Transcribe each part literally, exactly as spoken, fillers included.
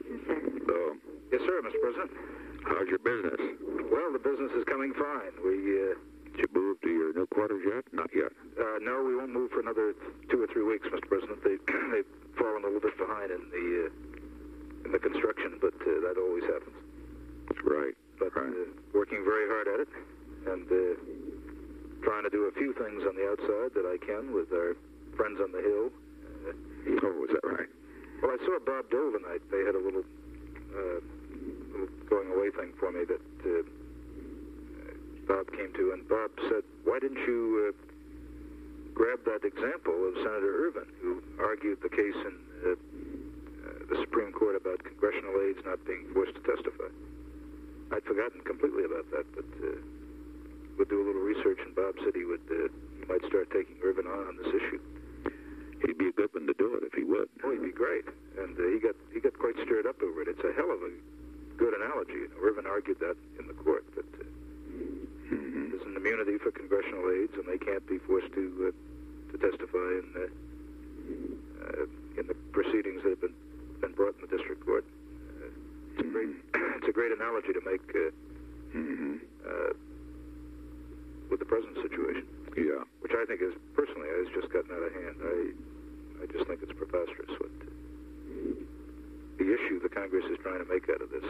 Yes, sir. Hello. Yes, sir, Mister President. How's your business? Well, the business is coming fine. We, uh... Did you move to your new quarters yet? Not yet. Uh, no, we won't move for another two or three weeks, Mister President. They, they've fallen a little bit behind in the, uh, in the construction, but uh, that always happens. Right. But right. Uh, working very hard at it, and uh, trying to do a few things on the outside that I can with our friends on the Hill. Uh, oh, is that right? Well, I saw Bob Dole tonight. They had a little, uh, little going away thing for me that uh, Bob came to, and Bob said, why didn't you uh, grab that example of Senator Ervin, who argued the case in uh, uh, the Supreme Court about congressional aides not being forced to testify? I'd forgotten completely about that, but uh, we'll do a little research, and Bob said he would, uh, he might start taking Ervin on on this issue. He'd be a good one to do it if he would. Oh, he'd be great, and uh, he got he got quite stirred up over it. It's a hell of a good analogy. You know, Ervin argued that in the court, that uh, mm-hmm. there's an immunity for congressional aides, and they can't be forced to uh, to testify in uh, uh, in the proceedings that have been been brought in the district court. Uh, it's a great it's a great analogy to make uh, mm-hmm. uh, with the present situation. Yeah, which I think is personally has just gotten out of hand. I I just think it's preposterous what uh, the issue the Congress is trying to make out of this.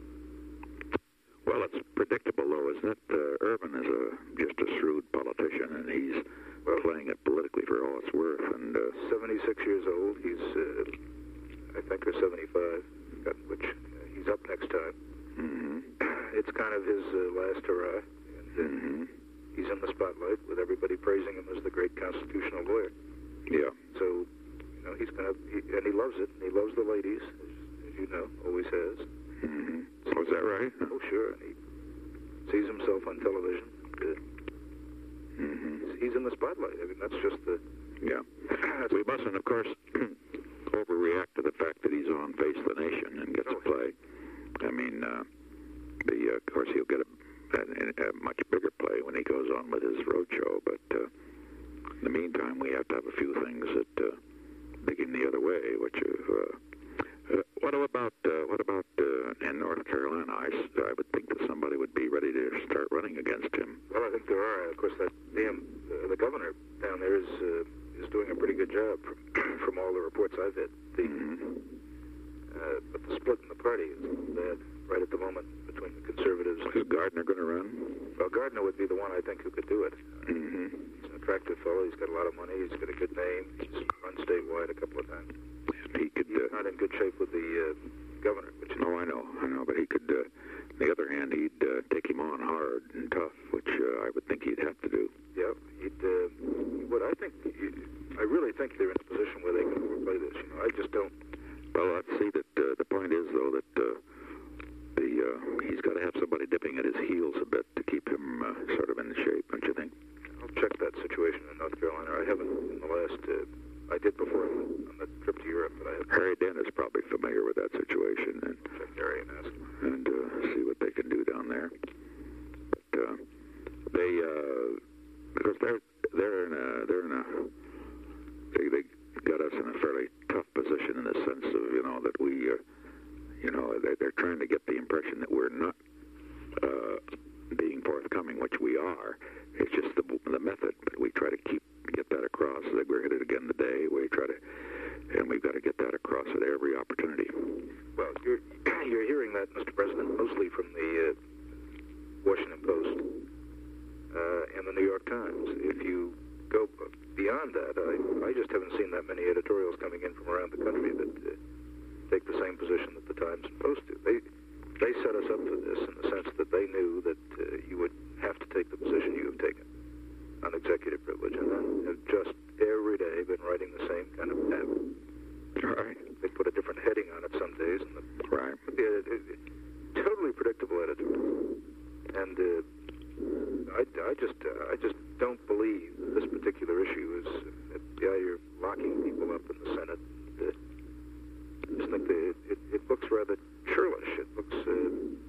Well, it's predictable, though, isn't it? Uh, Ervin is a just a shrewd politician, and he's well, playing it politically for all it's worth. And uh, seventy-six years old. He's, uh, I think, or seventy-five, which uh, he's up next time. Mm-hmm. It's kind of his uh, last hurrah. And, uh, mm-hmm. He's in the spotlight with everybody praising him as the great constitutional lawyer. Yeah. So, you know, he's gonna, he, and he loves it. And he loves the ladies, as, as you know, always has. Mm-hmm. So is that right? Oh, sure. And he sees himself on television. Uh, mm-hmm. he's, he's in the spotlight. I mean, that's just the. Yeah. We mustn't, of course, overreact to the fact that he's on Face the Nation and gets oh, to play. I mean, uh, the uh, of course he'll get a. A, a much bigger play when he goes on with his roadshow, but uh, in the meantime, we have to have a few things that uh, dig in the other way. Which uh, uh, what about uh, what about uh, in North Carolina? I, I would think that somebody would be ready to start running against him. Well, I think there are. Of course, that damn uh, the governor down there is uh, is doing a pretty good job from, from all the reports I've had. The, mm-hmm. uh, but the split in the party is bad right at the moment between the conservatives. Is Gardner going to run? Well, Gardner would be the one I think who could do it. Mm-hmm. He's an attractive fellow. He's got a lot of money. He's got a good name. He's run statewide a couple of times. He could. He's uh, not in good shape with the uh, governor. Which is, no, I know, I know, but he could. Uh, on the other hand, he'd uh, take him on hard and tough, which uh, I would think he'd have to do. Yeah, he'd. Uh, what I think, I really think they're in a position where they can overplay this. You know, I just don't. Well, let's see that uh, the point is though that. Uh, The, uh, he's got to have somebody dipping at his heels a bit to keep him uh, sort of in shape, don't you think? I'll check that situation in North Carolina. I haven't in the last, uh, I did before on the trip to Europe, but I haven't. Harry Dent is probably familiar with that situation. And check Harry and ask him. And uh, see what they can do down there. But uh, they, uh, because they're, they're in a, they're in a, they, they got us in a fairly tough position in the sense of, you know, that we, uh, You know, they're, they're trying to get the impression that we're not uh, being forthcoming, which we are. It's just the, the method. But we try to keep get that across. Like we're at it again today. We try to, and we've got to get that across at every opportunity. Well, you're you're hearing that, Mister President, mostly from the uh, Washington Post uh, and the New York Times. If you go beyond that, I I just haven't seen that many editorials coming in from around the country that. Uh, take the same position that the Times and Post do. They they set us up for this in the sense that they knew that uh, you would have to take the position you have taken on executive privilege, and then have just every day been writing the same kind of tab. Right. They put a different heading on it some days, and the, right. Yeah, it, it, totally predictable editorial. And uh, I, I just uh, I just don't believe that this particular issue is uh, yeah you're locking people up in the Senate. Uh, I just think that it, it, it looks rather churlish. It looks uh,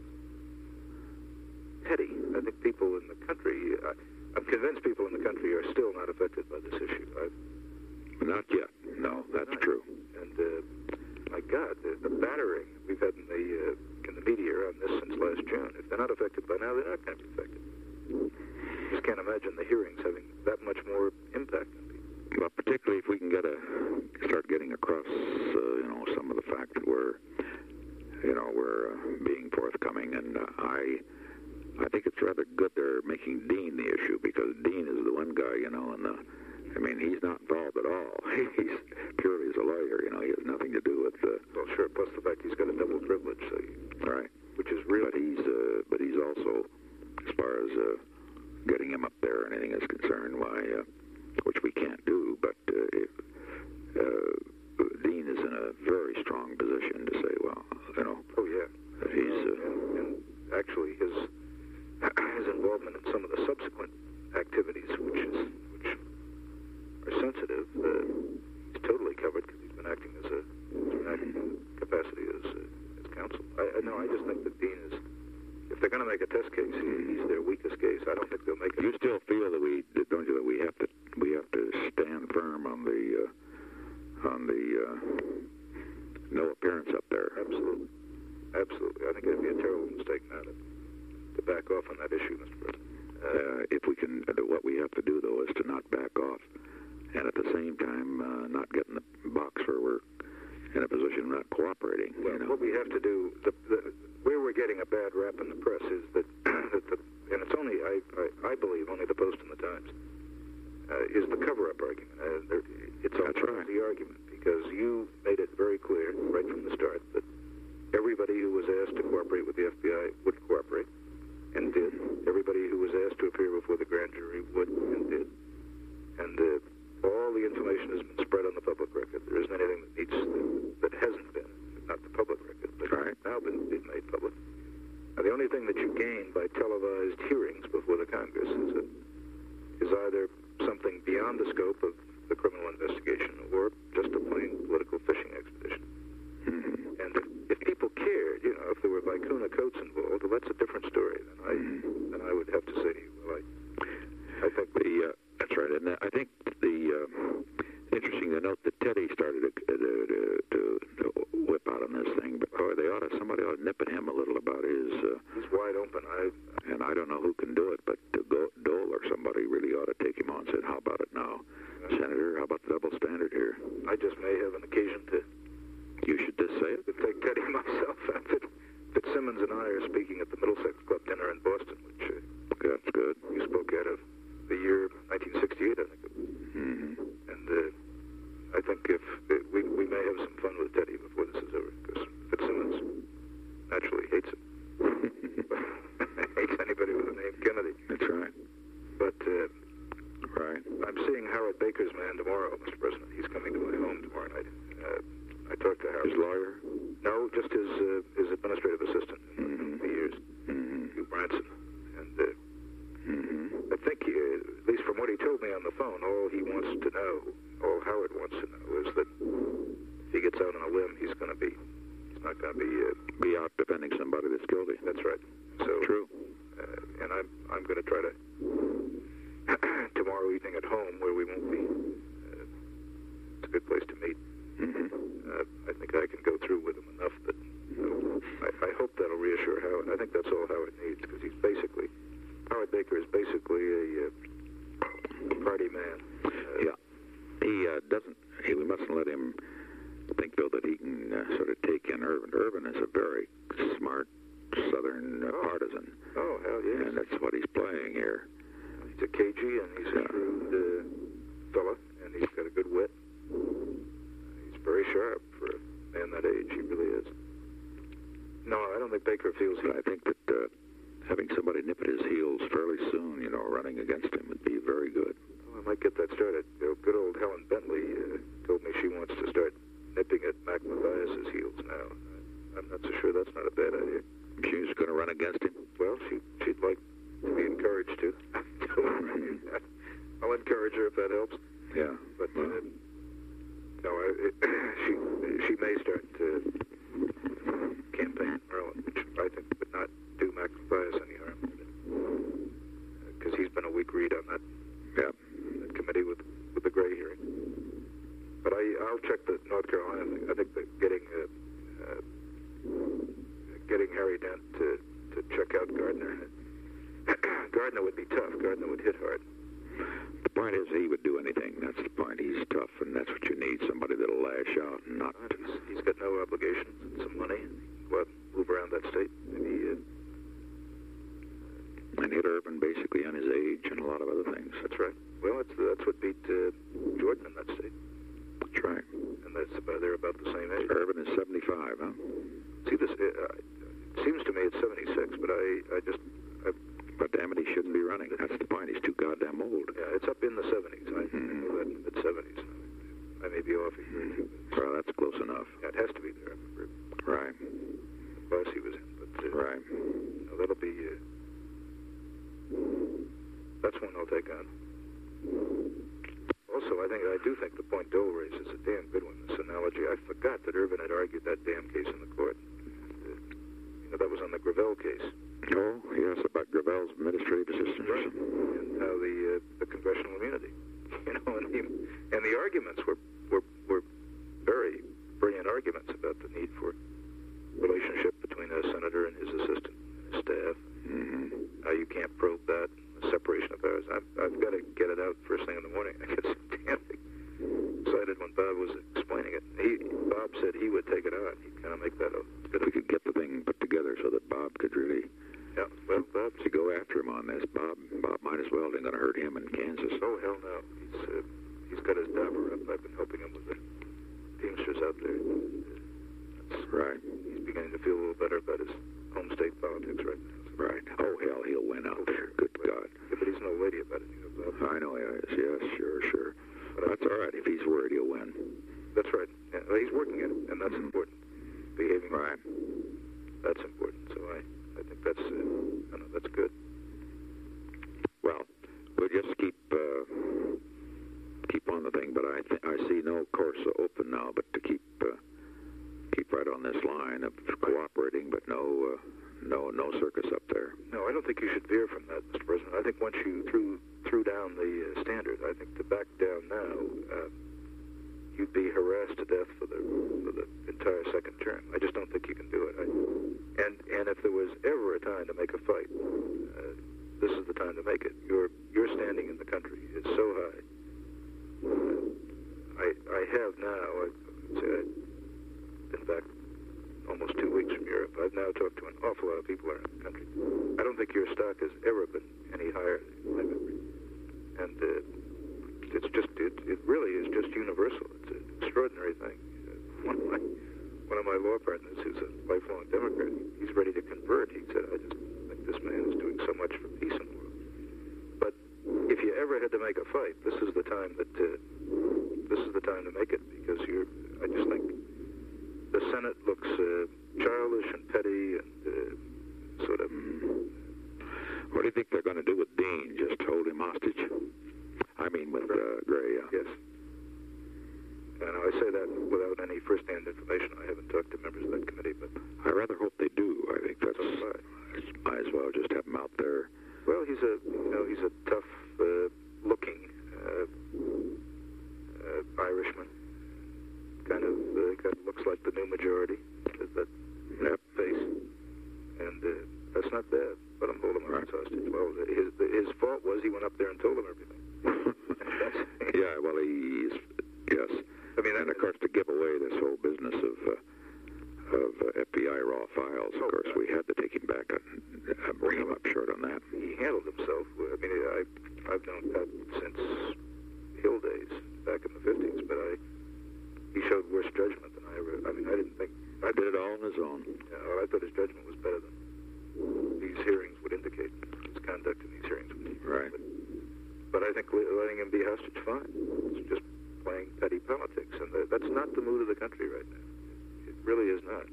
petty. I think people in the country, I, I'm convinced people in the country are still not affected by this issue. I've, not yet. No, that's not, true. And uh, my God, the, the battering we've had in the uh, in the media on this since last June. If they're not affected by now, they're not going to be affected. Just can't imagine the hearings having that much more impact on people. Well, particularly if we can get a start getting across, uh, you know, some of the fact that we're, you know, we're uh, being forthcoming, and uh, I, I think it's rather good they're making Dean the issue, because Dean is the one guy, you know, and the, I mean, he's not involved at all. He's purely as a lawyer, you know, he has nothing to do with. Uh, well, sure. Plus the fact he's got a double privilege, so you, right, which is real. But he's, uh, but he's also, as far as uh, getting him up there and anything is concerned, why. Uh, which we can't do, but uh, if, uh, Dean is in a very strong position to say, well, you know, oh yeah, that he's uh, and, and actually his his involvement in some of the subsequent activities, which is which are sensitive, uh, he's totally covered because he's been acting as a he's been acting in capacity as uh, as counsel. I, I no, I just think that Dean is. If they're going to make a test case, he, he's their weakest case. I don't think they'll make it. You still feel that we, don't you, that we have to, we have to stand firm on the, uh, on the uh, no appearance up there. Absolutely, absolutely. I think it'd be a terrible mistake now to, to back off on that issue, Mister President. Uh, uh, if we can, uh, what we have to do though is to not back off, and at the same time uh, not get in the box where we're in a position of not cooperating. Well, you know? what we have to do, the, the, where we're getting a bad rap in the press is that, that the, and it's only, I, I, I believe, only the Post and the Times, uh, is the cover-up argument. Uh, there, it's a That's right. the argument, because you made it very clear right from the start that everybody who was asked to cooperate with the F B I would cooperate, and did. Everybody who was asked to appear before the grand jury would, and did. And uh, all the information has been spread on the public record. There isn't anything that needs, that hasn't been, not the public record, but Right. now been, been made public. Now, the only thing that you gain by televised hearings before the Congress is, a, is either something beyond the scope of the criminal investigation or just a plain political fishing expedition. Mm-hmm. And if, if people cared, you know, if there were vicuna coats involved, well, that's a different story. Then I, Mm-hmm. then I would have to say, well, I, I think The, uh, that's right, and I think the uh, interesting to note that Teddy started to, to, to, to whip out on this thing, but boy, they ought to, somebody ought to nip at him a little about his. Uh, he's wide open. I, and I don't know who can do it, but Go, Dole or somebody really ought to take him on and say, how about it now, Yeah. Senator? How about the double standard here? I just may have an occasion to, You should just say it. to take Teddy myself. Fit, Fitzsimmons and I are speaking at the Middlesex Club dinner in Boston, which uh, That's good. you spoke out of the year nineteen sixty-eight, I think it was. Mm-hmm. And uh, I think if uh, we we may have some fun with Teddy before this is over, because Fitzsimmons naturally hates him. Hates anybody with the name Kennedy. That's right. But uh, Right. I'm seeing Howard Baker's man tomorrow, Mister President. He's coming to my home tomorrow night. Uh, I talked to Howard. His lawyer? No, just his uh, his administrative assistant Mhm. for years, Mm-hmm. Hugh Branson. And uh, Mm-hmm. I think, he, at least from what he told me on the phone, all he wants to know, all Howard wants to know, is that if he gets out on a limb, he's going to be, he's not going to be. Uh, Be out defending somebody that's guilty. that's right. So True. Uh, and I'm I'm going to try to tomorrow evening at home, where we won't be. Uh, it's a good place to meet. Mm-hmm. Uh, I think I can go through with him enough that uh, I, I hope that'll reassure Howard. I think that's all Howard needs, because he's basically, Howard Baker is basically a, uh, a party man. Uh, Yeah. He uh, doesn't, he, we mustn't let him think, though, that he can uh, sort of take in Irvin. Irvin is a very smart Southern uh, Oh. partisan, Oh, hell yes. and that's what he's playing here. He's a cagey, and he's a Yeah. shrewd uh, fella, and he's got a good wit. He's very sharp for a man that age. He really is. No, I don't think Baker feels he... But I think that uh, having somebody nip at his heels fairly soon, you know, running against him would be very good. Well, I might get that started. You know, good old Helen Bentley uh, told me she wants to start nipping at Mac Mathias's heels now. I'm not so sure that's not a bad idea. She's going to run against him. Well, she, she'd like to be encouraged to. I'll encourage her if that helps. Yeah. But Well, uh, no, I, it, she she may start to campaign in Maryland, which I think would not do Mac Mathias any harm, because he's been a weak read on that, yeah. that committee with with the Gray hearing. But I I'll check the North Carolina thing. I think that getting uh, Secretary Dent to, to check out Gardner. Gardner would be tough. Gardner would hit hard. The point is he would do anything. That's the point. He's tough, and that's what you need, somebody that'll lash out and not... He's, he's got no obligations and some money. Go out and move around that state. Maybe... Uh, and hit Irvin basically on his age and a lot of other things. That's right. Well, that's, that's what beat uh, Jordan in that state. That's right. And that's about, they're about the same age. Irvin is seventy-five, huh? See, this uh, it seems to me it's seventy-six, but I, I just... I, but damn it, he shouldn't be running. That's the point. He's too goddamn old. Yeah, it's up in the seventies. I, mm-hmm. I know that in the mid-seventies. I may be off a year or two. Well, that's close enough. Yeah, it has to be there. I remember. Right. The class he was in. But, uh, right. You know, that'll be... Uh, that's one I'll take on. Also, I think I do think the point Dole raises is a damn good one. This analogy. I forgot that Irvin had argued that damn case in the court. And, uh, you know, that was on the Gravel case. Oh, yes, about Gravel's administrative assistant. Right. And how the uh, the congressional immunity. You know, and, he, and the arguments were, were were very brilliant arguments about the need for relationship between a senator and his assistant and his staff. Mm-hmm. How you can't probe that, separation of powers. I've, I've got to get it out first thing in the morning. I get so damn excited when Bob was explaining it. He, Bob said he would take it on. He'd kind of make that a bit of... We could get the thing put together so that Bob could really... Yeah, well, Bob... To go after him on this. Bob Bob might as well. They're going to hurt him in Kansas. Oh, hell no. He's, uh, he's got his dauber up. I've been helping him with the Teamsters out there. That's, right. He's beginning to feel a little better about his home state politics right now. Right. Oh, hell, he'll win out there. Good God. Yeah, but he's no lady about it, you know, Bob. I know he is. Yes, sure, sure. But that's all right. If he's worried, he'll win. That's right. Yeah, well, he's working at it, and that's mm-hmm. important. Behaving. Right. That's important. So I, I think that's, uh, I know, that's good. Well, we'll just keep, uh, keep on the thing. But I, th- I see no course open now, but to keep, uh, keep right on this line of cooperating, but no. Uh, No, no circus up there. No, I don't think you should veer from that, Mister President. I think once you threw threw down the uh, standard, I think to back down now, uh, you'd be harassed to death for the for the entire second term. I just don't think you can do it. I, and and if there was ever a time to make a fight, uh, this is the time to make it. Your your standing in the country is so high. Uh, I I have now. I, I've been back almost two weeks from Europe. I've now talked to an awful lot of people around the country. I don't think your stock has ever been any higher in my memory. And uh, it's just, it, it really is just universal. It's an extraordinary thing. Uh, one of my one of my law partners, who's a lifelong Democrat, he's ready to convert. He said, I just think this man is doing so much for peace in the world. But if you ever had to make a fight, this is the time that, uh, this is the time to make it, because you're, I just think, the Senate looks uh, childish and petty and uh, sort of... What do you think they're going to do with Dean? Just hold him hostage? I mean with uh, Gray, yeah. Yes. And I say that without any first-hand information. I haven't talked to members of that committee, but... I rather hope they do. I think that's... So might as well just have him out there. Well, he's a, you know, he's a tough-looking uh, uh, uh, Irishman. Kind of, uh, kind of looks like the new majority, with that yep. face, and uh, that's not bad. But I'm holding him hostage. Well, his his fault was he went up there and told him everything. Yeah, well, he's yes. I mean, and of course, to give away this whole business of uh, of uh, F B I raw files, of oh, course, God. we had to take him back and uh, bring him up short on that. He handled himself. I mean, I I've known Pat since Hill days back in the fifties, but I. He showed worse judgment than I ever... I mean, I didn't think... I did it all on his own. Yeah, well, I thought his judgment was better than these hearings would indicate. His conduct in these hearings would indicate. Right. But, but I think letting him be hostage, fine. It's just playing petty politics. And the, that's not the mood of the country right now. It really is not.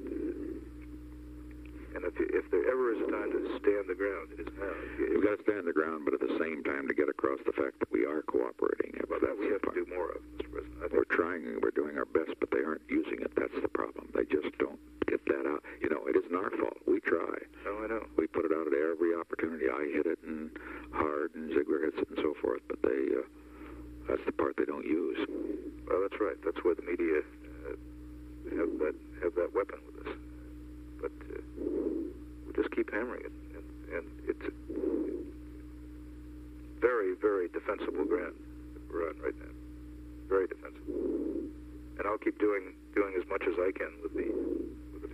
And if, you, if there ever is a time to stand the ground, it is now. We've got to stand the ground, but at the same time to get across the fact that we are cooperating. Well, that we have to do more of, Mister President. I think we're trying, we're doing our best, but they aren't using it. That's the problem. They just don't get that out. You know, it isn't our fault. We try. Oh, I know. We put it out at every opportunity. I hit it and hard, and Ziegler hits it and so forth, but they, uh, that's the part they don't use. Well, that's right. That's where the media uh, have that have that weapon with us. But uh,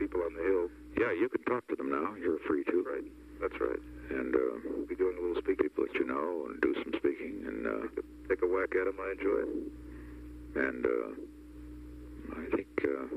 people on the Hill. Yeah, you can talk to them now. You're free to. Right. That's right. And uh, we'll be doing a little speaking. People that you know and do some speaking. And uh, take, a, take a whack at them. I enjoy it. And uh, I think, uh,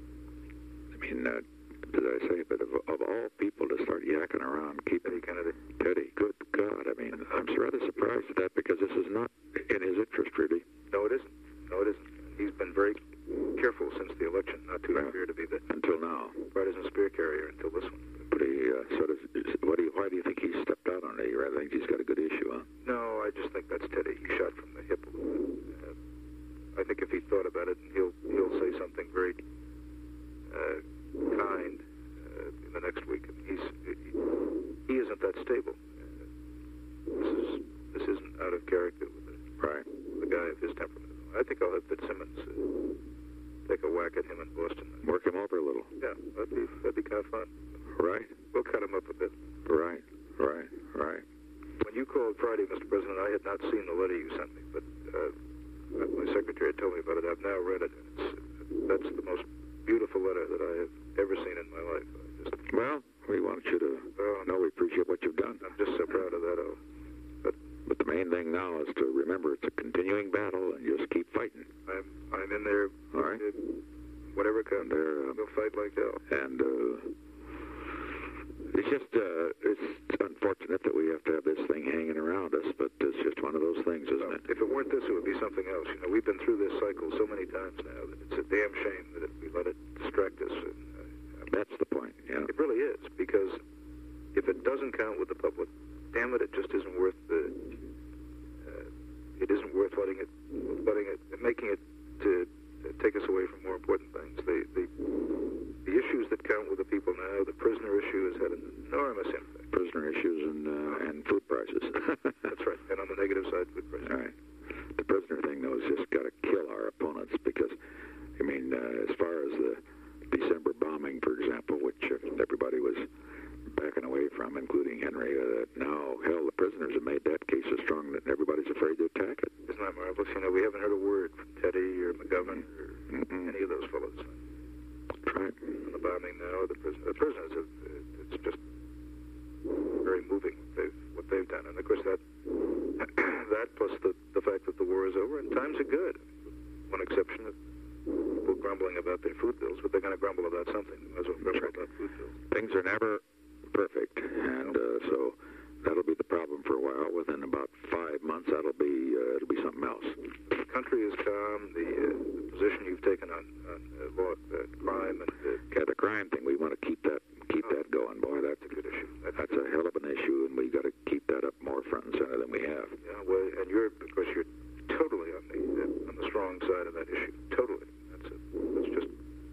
I mean, uh, did I say, but of, of all people to start yakking around, keeping Teddy Kennedy. Teddy, good God. I mean, I'm rather surprised at that because this is not in his interest, really. No, it isn't. No, it isn't. He's been very careful since the election not to yeah. appear to be the until now partisan spear carrier until this one. But he uh, sort of. What do you, why do you think he stepped out on it? You rather think he's got a good issue, huh? No, I just think that's Teddy. He shot from the hip a little bit. Uh, I think if he thought about it, he'll he'll say something very uh, kind uh, in the next week. He's he, he isn't that stable. Uh, this is this isn't out of character with a, right. with a guy of his temperament. I think I'll have Fitzsimmons uh, take a whack at him in Boston. Work him over a little. Yeah, that'd be that'd be kind of fun. Right. We'll cut him up a bit. Right. Right. Right. When you called Friday, Mister President, I had not seen the letter you sent me, but uh, my secretary told me about it. I've now read it. It's, that's the most beautiful letter that I have ever seen in my life. I just, well, we want you to oh, know we appreciate what you've done. I'm just so proud of that. Oh. But, but the main thing now is to remember it's a continuing battle and just keep fighting. I'm I'm in there. All right. Whatever comes, uh, we'll fight like hell. And uh, it's just uh, it's unfortunate that we have to have this thing hanging around us, but it's just one of those things, isn't well, it? If it weren't this, it would be something else. You know, we've been through this cycle so many times now that it's a damn shame that it, we let it distract us. And, uh, That's the point. Yeah. It really is, because if it doesn't count with the public, damn it, it just isn't worth the. Uh, it isn't worth letting it, letting it, making it to. take us away from more important things. The, the the issues that count with the people now, the prisoner issue has had an enormous impact. Prisoner issues and uh, and food prices. That's right. And on the negative side, food prices. All right. The prisoner thing, though, has just got to kill our opponents because, I mean, uh, as far as the December bombing, for example, which uh, everybody was backing away from, including Henry, uh, now, hell, the prisoners have made that case so strong that everybody's afraid to attack it. Isn't that marvelous? You know, we haven't heard a word from Teddy or McGovern or Mm-mm. any of those fellows. Right. On the bombing now, the prisoners, the prisoners have, it's just very moving what they've, what they've done. And of course, that that plus the, the fact that the war is over and times are good. One exception of people grumbling about their food bills, but they're going to grumble about something. They might as well grumble about food bills. Things are never perfect, and uh, so that'll be the problem for a while. Within about five months, that'll be uh, it'll be something else. The country is calm. The, uh, the position you've taken on, on uh, law, uh, crime and uh, yeah, the crime thing, we want to keep that keep oh, that going, boy. That's a good issue. That's, that's a hell of an issue, and we got to keep that up more front and center than we have. Yeah, well, and you're of course you're totally on the uh, on the strong side of that issue. Totally. That's a, that's just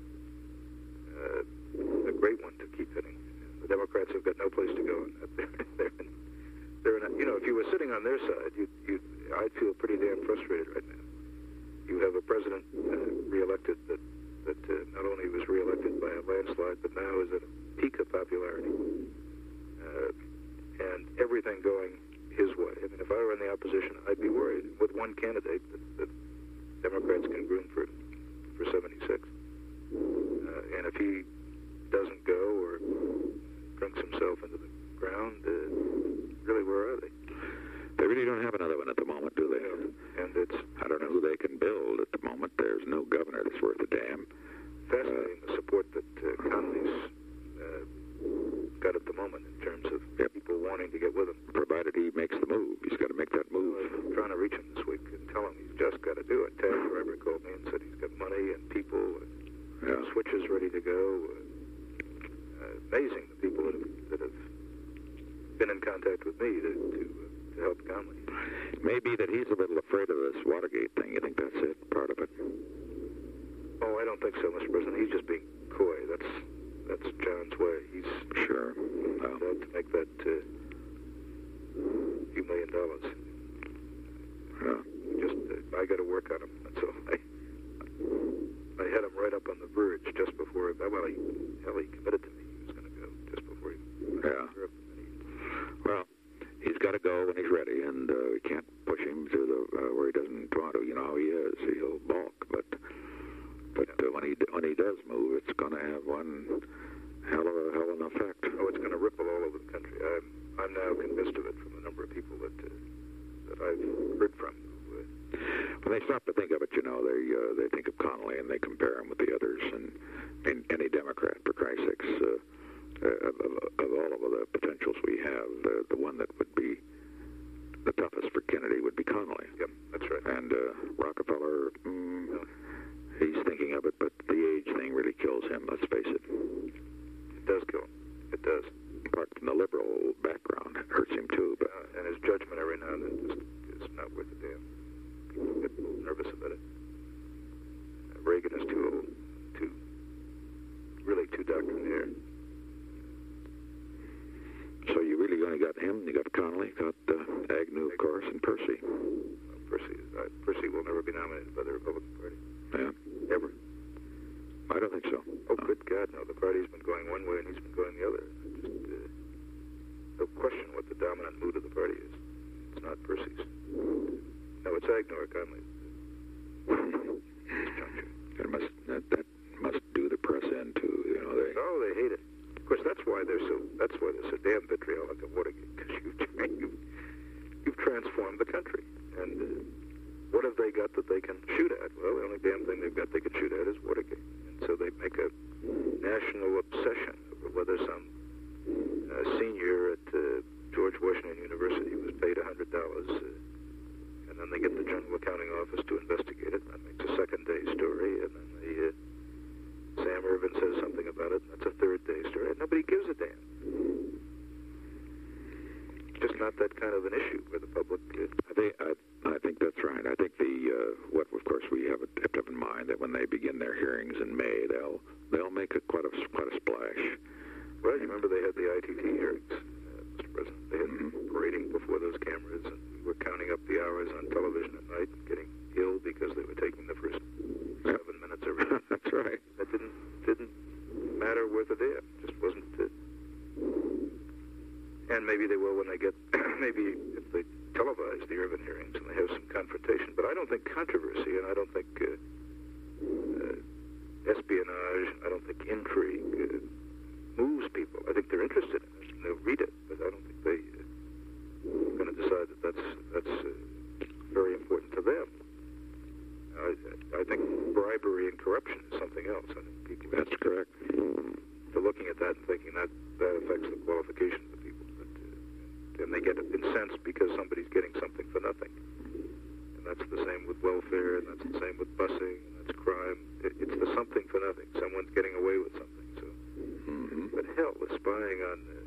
uh, a great one to keep hitting. The Democrats have got no place to go. They're, they're, in, they're in a, you know, if you were sitting on their side, you, you, I'd feel pretty damn frustrated right now. You have a president uh, reelected that, that uh, not only was reelected by a landslide, but now is at a peak of popularity. Uh, and everything going his way. I mean, if I were in the opposition, I'd be worried. With one candidate that, that Democrats can groom for, for seventy-six. Uh, and if he doesn't go or drinks himself into the ground, uh, really, where are they? They really don't have another one at the moment, do they? Yeah. And it's... I don't know who they can build at the moment. There's no governor that's worth a damn. Fascinating, uh, the support that uh, Connolly's uh, got at the moment in terms of yep. people wanting to get with him. Provided he makes the move. He's got to make that move. I'm trying to reach him this week and tell him he's just got to do it. Ted Forever called me and said he's got money and people and yeah. switches ready to go. Uh, amazing, the people that have, that have been in contact with me to, to, uh, to help Connolly. Maybe that he's a little afraid of this Watergate thing. You think that's it, part of it? Oh, I don't think so, Mister President. He's just being coy. That's that's John's way. He's sure well. out to make that uh, few million dollars. Yeah. Just uh, I got to work on him. That's all. I, I had him right up on the verge just before. Well, he, hell, he committed to me. He was going to go just before he. Yeah. Well, he's got to go when he's ready, and uh, we can't push him to the uh, where he doesn't want to. You know how he is. He'll balk, but but uh, when he when he does move, it's going to have one hell of a hell of an effect. Oh, it's going to ripple all over the country. I'm, I'm now convinced of it from the number of people that uh, that I've heard from. Who, uh, when they stop to think of it, you know, they uh, they think of Connolly and they compare him with the others. And, and any Democrat, for Christ's sakes, uh, uh, of, of all of the potentials we have, uh, the one that would be the toughest for Kennedy would be Connolly. Yep, that's right. And uh, Rockefeller, mm, no. he's thinking of it, but the age thing really kills him, let's face it. It does kill him. It does. Apart from the liberal background, it hurts him too. But uh, and his judgment every now and then just is not worth a damn. People get a little nervous about it. Uh, Reagan is too old, too, really too doctrinaire. So you really only got him, you got Connolly, got uh, Agnew, of course, and Percy. Well, Percy, uh, Percy will never be nominated by the Republican Party. Yeah. Ever. I don't think so. Oh, no. Good God, no. The party's been going one way and he's been going the other. Just, uh, no question what the dominant mood of the party is. It's not Percy's. No, it's Agnew or Connolly. This juncture. That must, that, that must do the press in, too. You know, they... Oh, they hate it. Of course, that's why they're so. That's why they're so damn vitriolic at Watergate. Because you've, you've you've transformed the country, and uh, what have they got that they can shoot at? Well, the only damn thing they've got they can shoot at is Watergate, and so they make a national obsession over whether some uh, senior at uh, George Washington University was paid a hundred dollars, uh, and then they get the General Accounting Office to investigate it. And that makes a second-day story, and then they. Uh, Sam Ervin says something about it, and that's a third-day story, and nobody gives a damn. Just not that kind of an issue where the public... Uh, I think I, I think that's right. I think the uh, what, of course, we have to have in mind that when they begin their hearings in May, they'll they'll make a quite a quite a splash. Well, you remember they had the I T T hearings, uh, Mister President. They had mm-hmm. parading before those cameras, and we were counting up the hours on television at night, and getting ill because they were taking the first yep. seven minutes every day. That's right. That didn't didn't matter worth a damn. Just wasn't. Uh, and maybe they will when they get. Maybe if they televise the Ervin hearings and they have some confrontation. But I don't think controversy, and I don't think uh, uh, espionage, I don't think intrigue uh, moves people. I think they're interested in it and they'll read it, but I don't think they uh, are going to decide that that's that's uh, very important to them. I, I think bribery and corruption is something else. I think people. That's correct. They're looking at that and thinking that that affects the qualifications of people, but uh, and they get incensed because somebody's getting something for nothing. And that's the same with welfare, and that's the same with busing, and that's crime. It, it's the something for nothing. Someone's getting away with something. So, mm-hmm. But hell, the spying on uh,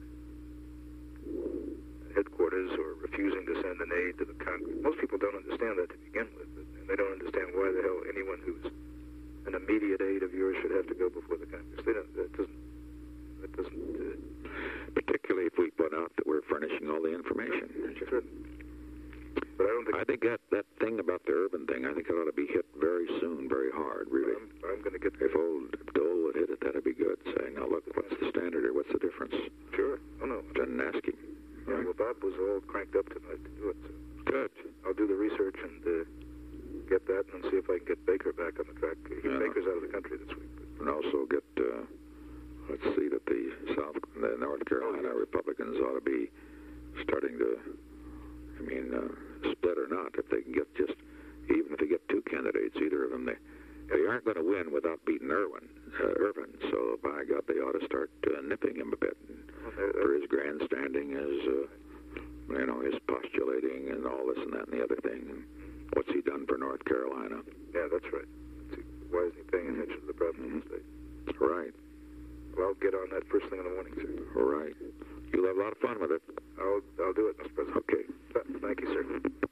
headquarters or refusing to send an aide to the Congress. Most people don't understand that to begin with, and they don't understand why the hell anyone who's an immediate aide of yours should have to go before the Congress. They don't. That doesn't. That doesn't. Uh, Particularly if we point out that we're furnishing all the information. Sure. But I don't think. I think that that thing about the Ervin thing, I think it ought to be hit very soon, very hard, really. I'm, I'm going to get. If old Dole would hit it, that'd be good. Saying, now look, what's the standard here? What's the difference? Sure. Oh no. Then ask him. Yeah, right. Well, Bob was all cranked up tonight to do it. So. Good. I'll do the research and uh, get that, and see if I can get Baker back on the track. He, yeah. Baker's out of the country this week. But. And also get. Uh, Let's see that the South, the North Carolina Republicans ought to be starting to, I mean, uh, split or not. If they can get just, even if they get two candidates, either of them, they they aren't going to win without beating Irwin, uh, Ervin. So by God, they ought to start uh, nipping him a bit Well, they're, they're, for his grandstanding, his, uh, you know, his postulating and all this and that and the other thing. And what's he done for North Carolina? Yeah, that's right. Why isn't he paying attention to the problems mm-hmm. of the state? Right. Well, I'll get on that first thing in the morning, sir. All right. You'll have a lot of fun with it. I'll I'll do it, Mister President. Okay. Th- thank you, sir.